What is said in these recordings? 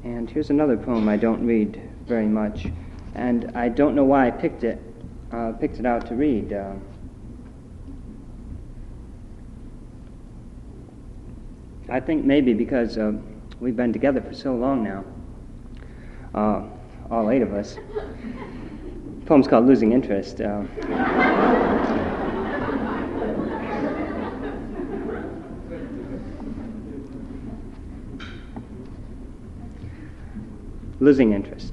And here's another poem I don't read very much, and I don't know why I picked it out to read. I think maybe because we've been together for so long now, all 8 of us. The poem's called Losing Interest. Losing interest.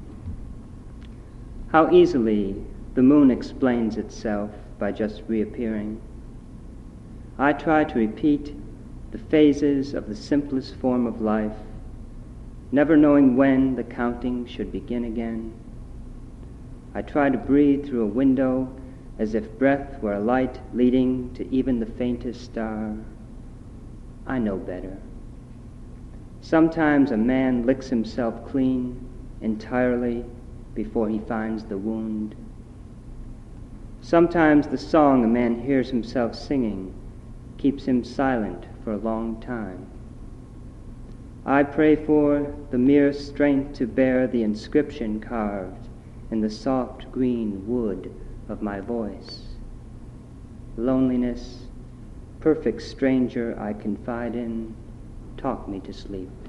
How easily the moon explains itself by just reappearing. I try to repeat the phases of the simplest form of life, never knowing when the counting should begin again. I try to breathe through a window as if breath were a light leading to even the faintest star. I know better. Sometimes a man licks himself clean entirely before he finds the wound. Sometimes the song a man hears himself singing keeps him silent for a long time. I pray for the mere strength to bear the inscription carved in the soft green wood of my voice. Loneliness, perfect stranger I confide in, talk me to sleep.